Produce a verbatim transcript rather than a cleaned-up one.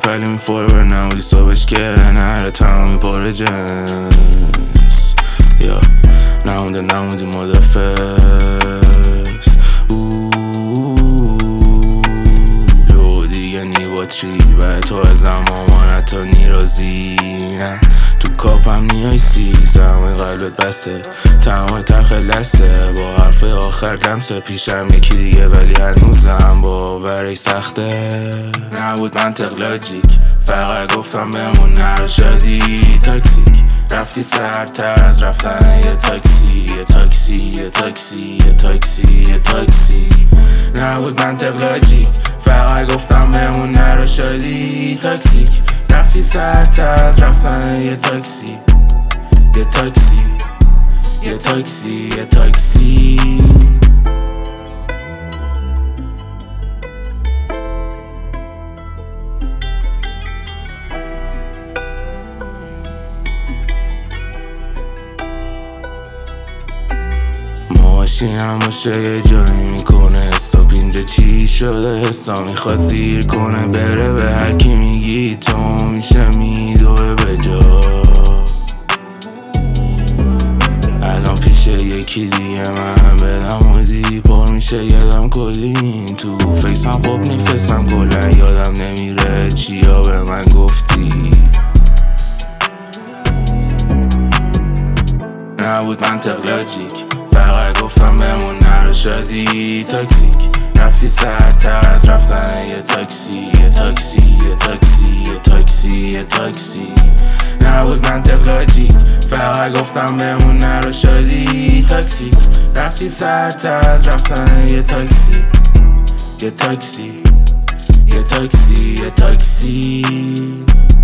پلی میفوره نبودی صبحش که نهره تمامی پر جنس یا نمونده نمودی مدفس لو دیگه نی باتری باید تو از مامانت تا نیرازی نه تو کاپم نیای سی زمای قلبت بسته تمام ترخ لسته با حرف آخر لمسه پیشم یکی دیگه ولی هنوزم باورش سخته نبود منطق لاجیک فقط گفتم بمون نرو شدی تاکسیک رفتی سرتر از رفتن یه تاکسی یه تاکسی یه تاکسی یه تاکسی یه تاکسی نبود منطق لاجیک فقط گفتم بمون نرو شدی تاکسیک رفتی سرتر از رفتن یه تاکسی یه تاکسی یه تاکسی یه تاکسی ماشینم باشه یه جایی میکنه حساب اینجا چی شده حساب میخواد زیر کنه بره به هر کی میگی تو میشه میدوه به جا الان پیش یکی دیگه من بدم بودی پر میشه یادم کلین تو فیسم خوب نیفستم کلن یادم نمیره چیا به من گفتی نبود منطق لاجیک فقط گفتم بمون نرو شدی تاکسیک رفتی سرتر از رفتن یه تاکسی یه تاکسی یه تاکسی یه تاکسی یه تاکسی نبود منطق لاجیک فقط گفتم بمون نرو شدی تاکسیک رفتی سرتر از رفتن یه تاکسی یه تاکسی یه تاکسی یه تاکسی